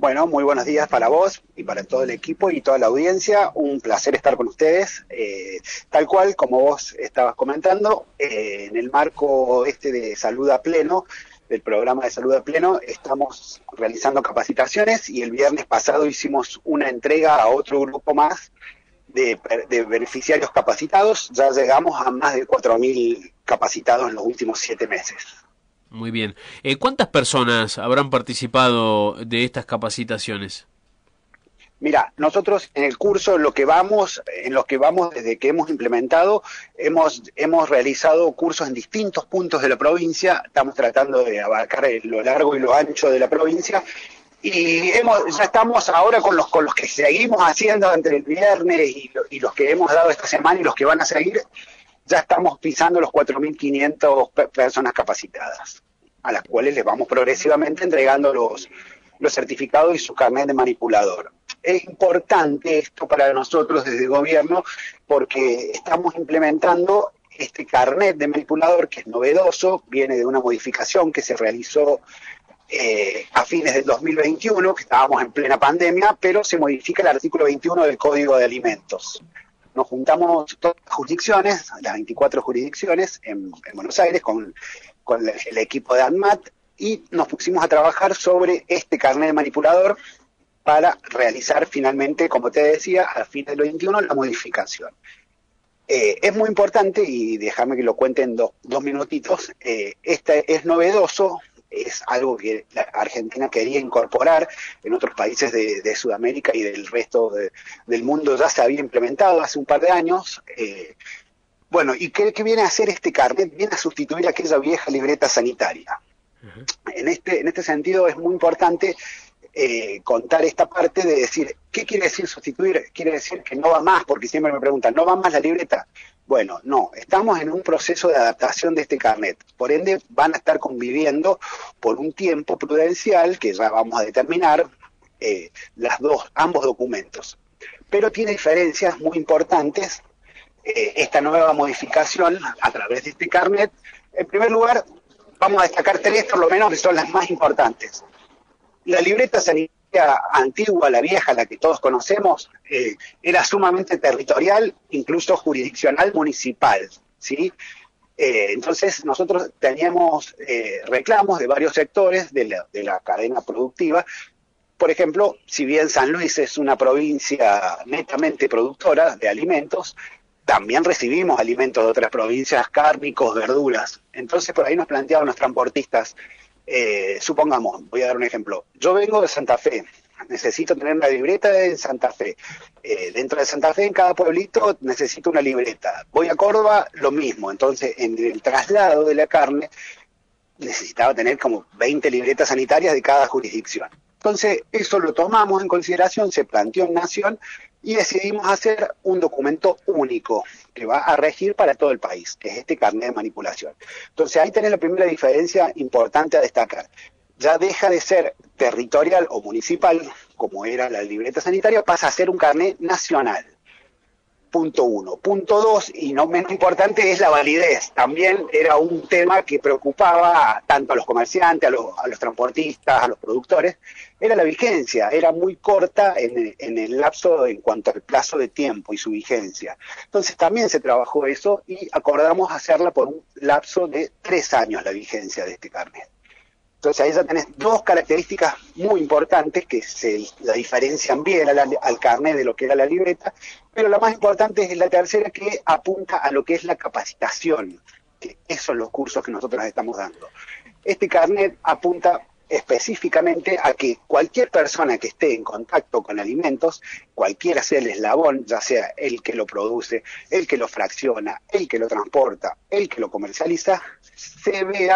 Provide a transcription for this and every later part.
Bueno, muy buenos días para vos y para todo el equipo y toda la audiencia. Un placer estar con ustedes. Tal cual, como vos estabas comentando, en el marco de Salud a Pleno, del programa de Salud a Pleno, estamos realizando capacitaciones y el viernes pasado hicimos una entrega a otro grupo más de beneficiarios capacitados. Ya llegamos a más de 4.000 capacitados en los últimos 7 meses. Muy bien. ¿Cuántas personas habrán participado de estas capacitaciones? Mira, nosotros en el curso en los que vamos desde que hemos implementado, hemos realizado cursos en distintos puntos de la provincia. Estamos tratando de abarcar lo largo y lo ancho de la provincia. Y ya estamos ahora con los que seguimos haciendo entre el viernes y los que hemos dado esta semana y los que van a seguir. Ya estamos pisando los 4.500 personas capacitadas, a las cuales les vamos progresivamente entregando los certificados y su carnet de manipulador. Es importante esto para nosotros desde el gobierno porque estamos implementando este carnet de manipulador que es novedoso, viene de una modificación que se realizó a fines del 2021, que estábamos en plena pandemia, pero se modifica el artículo 21 del Código de Alimentos. Nos juntamos todas las jurisdicciones, las 24 jurisdicciones en Buenos Aires con el equipo de ANMAT y nos pusimos a trabajar sobre este carnet de manipulador para realizar finalmente, como te decía, a fines del 21 la modificación. Es muy importante, y déjame que lo cuente en dos minutitos, este es novedoso, es algo que la Argentina quería incorporar, en otros países de Sudamérica y del resto del mundo ya se había implementado hace un par de años. Bueno, ¿y qué viene a hacer este carnet? Viene a sustituir aquella vieja libreta sanitaria. Uh-huh. En este sentido es muy importante contar esta parte de decir, ¿qué quiere decir sustituir? Quiere decir que no va más, porque siempre me preguntan, ¿no va más la libreta? Bueno, no, estamos en un proceso de adaptación de este carnet, por ende van a estar conviviendo por un tiempo prudencial, que ya vamos a determinar, ambos documentos. Pero tiene diferencias muy importantes esta nueva modificación a través de este carnet. En primer lugar, vamos a destacar 3 por lo menos que son las más importantes. La libreta sanitaria antigua, la vieja, la que todos conocemos, era sumamente territorial, incluso jurisdiccional municipal, ¿sí? Entonces nosotros teníamos reclamos de varios sectores de la cadena productiva. Por ejemplo, si bien San Luis es una provincia netamente productora de alimentos, también recibimos alimentos de otras provincias, cárnicos, verduras. Entonces por ahí nos planteaban los transportistas, supongamos, voy a dar un ejemplo, yo vengo de Santa Fe, necesito tener una libreta en Santa Fe, dentro de Santa Fe en cada pueblito necesito una libreta, voy a Córdoba, lo mismo, entonces en el traslado de la carne necesitaba tener como 20 libretas sanitarias de cada jurisdicción. Entonces eso lo tomamos en consideración, se planteó en Nación y decidimos hacer un documento único que va a regir para todo el país, que es este carnet de manipulación. Entonces ahí tenés la primera diferencia importante a destacar. Ya deja de ser territorial o municipal, como era la libreta sanitaria, pasa a ser un carnet nacional. Punto 1. Punto 2, y no menos importante, es la validez. También era un tema que preocupaba tanto a los comerciantes, a los transportistas, a los productores. Era la vigencia, era muy corta en el lapso en cuanto al plazo de tiempo y su vigencia. Entonces también se trabajó eso y acordamos hacerla por un lapso de 3 años la vigencia de este carnet. Entonces ahí ya tenés 2 características muy importantes que la diferencian bien al carnet de lo que era la libreta, pero la más importante es la tercera, que apunta a lo que es la capacitación, que esos son los cursos que nosotros estamos dando. Este carnet apunta específicamente a que cualquier persona que esté en contacto con alimentos, cualquiera sea el eslabón, ya sea el que lo produce, el que lo fracciona, el que lo transporta, el que lo comercializa, se vea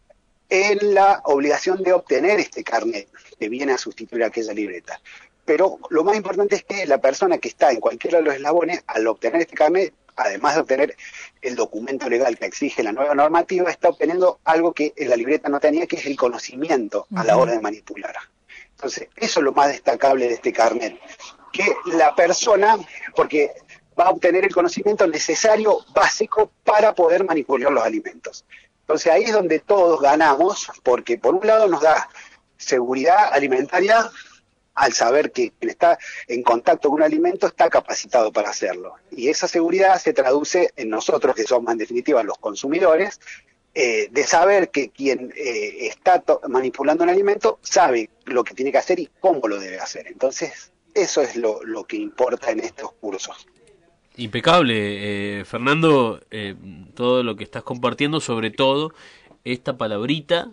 en la obligación de obtener este carnet que viene a sustituir a aquella libreta. Pero lo más importante es que la persona que está en cualquiera de los eslabones, al obtener este carnet, además de obtener el documento legal que exige la nueva normativa, está obteniendo algo que en la libreta no tenía, que es el conocimiento a la hora de manipular. Entonces, eso es lo más destacable de este carnet, que la persona, porque va a obtener el conocimiento necesario, básico, para poder manipular los alimentos. Entonces ahí es donde todos ganamos, porque por un lado nos da seguridad alimentaria al saber que quien está en contacto con un alimento está capacitado para hacerlo. Y esa seguridad se traduce en nosotros, que somos en definitiva los consumidores, de saber que quien está manipulando un alimento sabe lo que tiene que hacer y cómo lo debe hacer. Entonces, eso es lo que importa en estos cursos. Impecable, Fernando, todo lo que estás compartiendo, sobre todo esta palabrita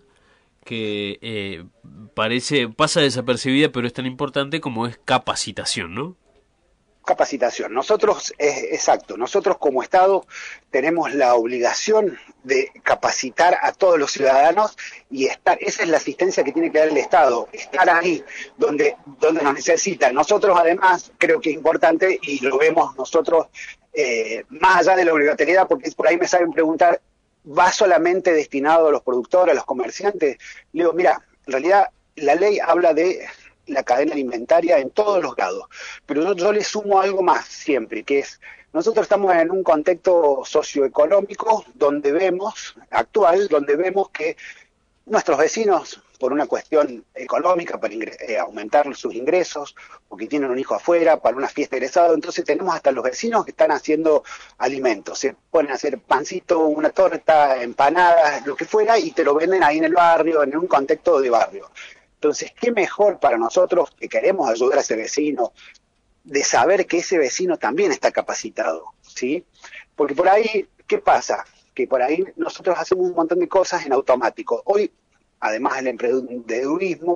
que pasa desapercibida, pero es tan importante como es capacitación, ¿no? Capacitación. Nosotros como Estado tenemos la obligación de capacitar a todos los ciudadanos y esa es la asistencia que tiene que dar el Estado, estar ahí donde nos necesitan. Nosotros además creo que es importante y lo vemos nosotros más allá de la obligatoriedad, porque por ahí me saben preguntar, ¿va solamente destinado a los productores, a los comerciantes? Le digo, mira, en realidad la ley habla de la cadena alimentaria en todos los lados, pero yo le sumo algo más siempre, que es, nosotros estamos en un contexto socioeconómico actual, donde vemos que nuestros vecinos, por una cuestión económica, para aumentar sus ingresos, o que tienen un hijo afuera, para una fiesta de egresado, entonces tenemos hasta los vecinos que están haciendo alimentos, se ponen a hacer pancito, una torta, empanadas, lo que fuera, y te lo venden ahí en el barrio, en un contexto de barrio. Entonces, ¿qué mejor para nosotros que queremos ayudar a ese vecino, de saber que ese vecino también está capacitado, ¿sí? Porque por ahí, ¿qué pasa? Que por ahí nosotros hacemos un montón de cosas en automático. Hoy, además del emprendedurismo,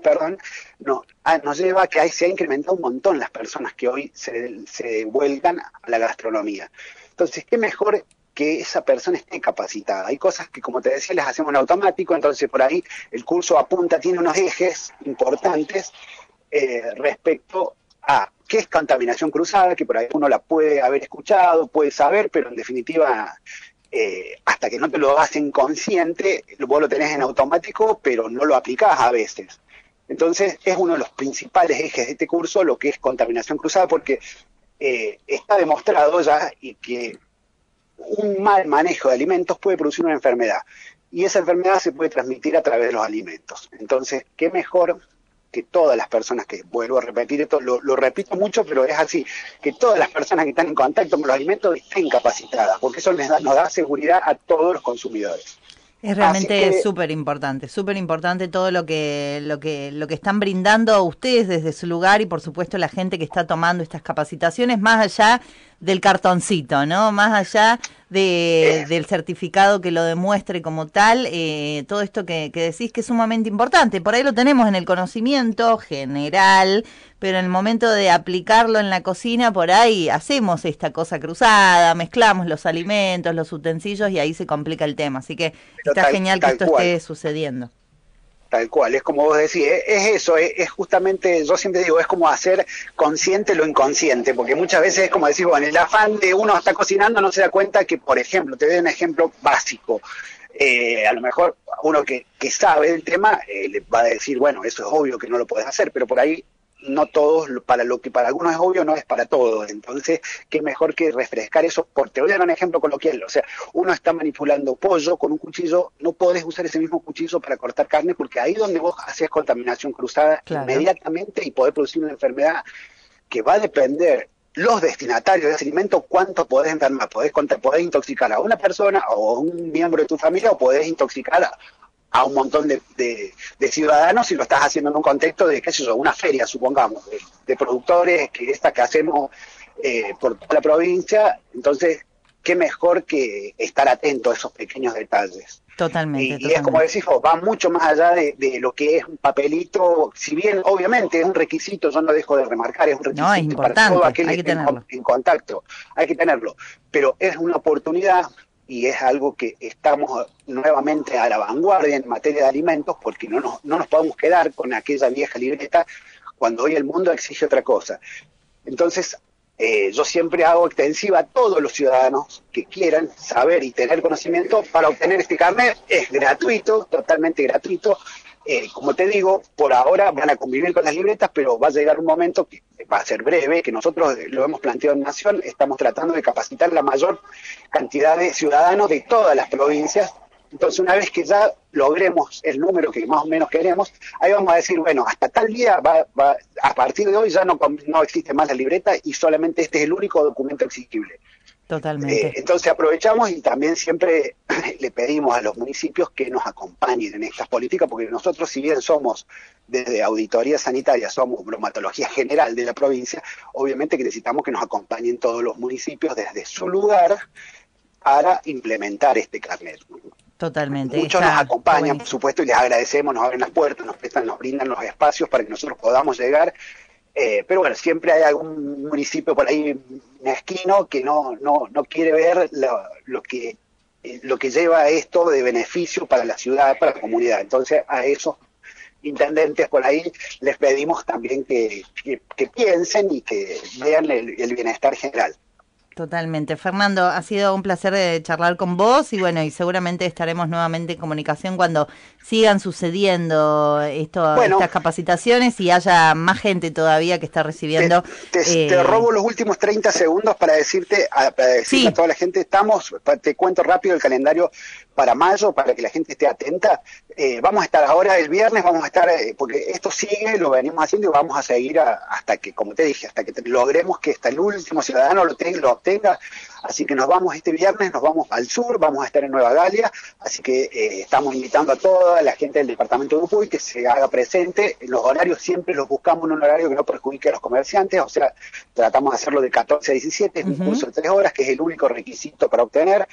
nos lleva a que se ha incrementado un montón las personas que hoy se vuelcan a la gastronomía. Entonces, ¿qué mejor que esa persona esté capacitada? Hay cosas que, como te decía, las hacemos en automático, entonces por ahí el curso tiene unos ejes importantes respecto a qué es contaminación cruzada, que por ahí uno la puede haber escuchado, puede saber, pero en definitiva, hasta que no te lo hacen consciente, vos lo tenés en automático, pero no lo aplicás a veces. Entonces es uno de los principales ejes de este curso, lo que es contaminación cruzada, porque está demostrado ya y que un mal manejo de alimentos puede producir una enfermedad, y esa enfermedad se puede transmitir a través de los alimentos. Entonces, qué mejor que todas las personas, que vuelvo a repetir esto, lo repito mucho, pero es así, que todas las personas que están en contacto con los alimentos estén capacitadas, porque eso nos da seguridad a todos los consumidores. Es realmente súper importante todo lo que están brindando ustedes desde su lugar, y por supuesto la gente que está tomando estas capacitaciones, más allá del cartoncito, ¿no? Más allá del certificado que lo demuestre como tal, todo esto que decís que es sumamente importante. Por ahí lo tenemos en el conocimiento general, pero en el momento de aplicarlo en la cocina, por ahí hacemos esta cosa cruzada, mezclamos los alimentos, los utensilios, y ahí se complica el tema. Así que está genial que esto esté sucediendo. Tal cual, es como vos decís, es eso, es justamente, yo siempre digo, es como hacer consciente lo inconsciente, porque muchas veces es como decir, bueno, el afán de uno está cocinando no se da cuenta que, por ejemplo, te doy un ejemplo básico, a lo mejor uno que sabe del tema le va a decir, bueno, eso es obvio que no lo podés hacer, pero por ahí no todos, para lo que para algunos es obvio, no es para todos. Entonces, qué mejor que refrescar eso. Te voy a dar un ejemplo coloquial. O sea, uno está manipulando pollo con un cuchillo, no podés usar ese mismo cuchillo para cortar carne, porque ahí donde vos haces contaminación cruzada, claro, inmediatamente, y podés producir una enfermedad que va a depender los destinatarios de ese alimento, cuánto podés enfermar. Podés intoxicar a una persona o a un miembro de tu familia, o podés intoxicar a un montón de ciudadanos, si lo estás haciendo en un contexto de, qué sé yo, una feria, supongamos, de productores, que hacemos por toda la provincia. Entonces, qué mejor que estar atento a esos pequeños detalles. Totalmente. Y es como decís vos, va mucho más allá de lo que es un papelito, si bien obviamente es un requisito, yo no dejo de remarcar, es un requisito, no, es importante, para todo aquel hay que que esté en contacto, hay que tenerlo, pero es una oportunidad. Y es algo que estamos nuevamente a la vanguardia en materia de alimentos, porque no nos podemos quedar con aquella vieja libreta cuando hoy el mundo exige otra cosa. Entonces, yo siempre hago extensiva a todos los ciudadanos que quieran saber y tener conocimiento para obtener este carnet. Es gratuito, totalmente gratuito. Como te digo, por ahora van a convivir con las libretas, pero va a llegar un momento que va a ser breve, que nosotros lo hemos planteado en Nación, estamos tratando de capacitar la mayor cantidad de ciudadanos de todas las provincias Entonces, una vez que ya logremos el número que más o menos queremos, ahí vamos a decir, bueno, hasta tal día a partir de hoy ya no existe más la libreta y solamente este es el único documento exigible. Totalmente. Entonces aprovechamos y también siempre le pedimos a los municipios que nos acompañen en estas políticas, porque nosotros, si bien somos desde auditoría sanitaria, somos bromatología general de la provincia, obviamente que necesitamos que nos acompañen todos los municipios desde su lugar para implementar este carnet. Totalmente. Muchos nos acompañan, por supuesto, y les agradecemos, nos abren las puertas, nos brindan los espacios para que nosotros podamos llegar. Pero bueno, siempre hay algún municipio por ahí mezquino que no quiere ver lo que lleva esto de beneficio para la ciudad, para la comunidad. Entonces a esos intendentes por ahí les pedimos también que piensen y que vean el bienestar general. Totalmente. Fernando, ha sido un placer charlar con vos y bueno, y seguramente estaremos nuevamente en comunicación cuando sigan sucediendo estas capacitaciones y haya más gente todavía que está recibiendo. Te robo los últimos 30 segundos para decirle a toda la gente, te cuento rápido el calendario para mayo, para que la gente esté atenta. Vamos a estar ahora el viernes, porque esto sigue, lo venimos haciendo y vamos a seguir hasta que, como te dije, hasta que logremos que hasta el último ciudadano lo obtenga. Así que nos vamos este viernes, nos vamos al sur, vamos a estar en Nueva Galia, así que estamos invitando a toda la gente del departamento de Jujuy que se haga presente. Los horarios siempre los buscamos en un horario que no perjudique a los comerciantes, o sea, tratamos de hacerlo de 14 a 17, es un curso de 3 horas, que es el único requisito para obtener.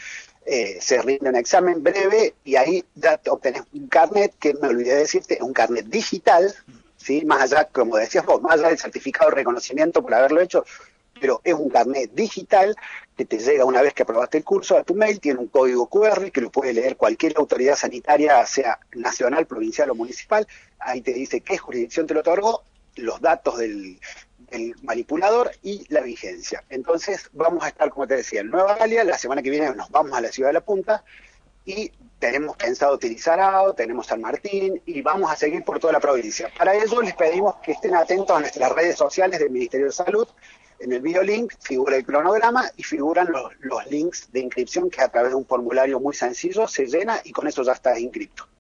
Se rinde un examen breve y ahí ya obtenés un carnet, que me olvidé de decirte, es un carnet digital, ¿sí? Más allá, como decías vos, más allá del certificado de reconocimiento por haberlo hecho, pero es un carnet digital que te llega una vez que aprobaste el curso a tu mail, tiene un código QR que lo puede leer cualquier autoridad sanitaria, sea nacional, provincial o municipal. Ahí te dice qué jurisdicción te lo otorgó, los datos del manipulador y la vigencia. Entonces vamos a estar, como te decía, en Nueva Galia. La semana que viene nos vamos a la ciudad de La Punta y tenemos pensado utilizar AO, tenemos San Martín y vamos a seguir por toda la provincia. Para ello les pedimos que estén atentos a nuestras redes sociales del Ministerio de Salud. En el videolink figura el cronograma y figuran los links de inscripción, que a través de un formulario muy sencillo se llena y con eso ya estás inscrito.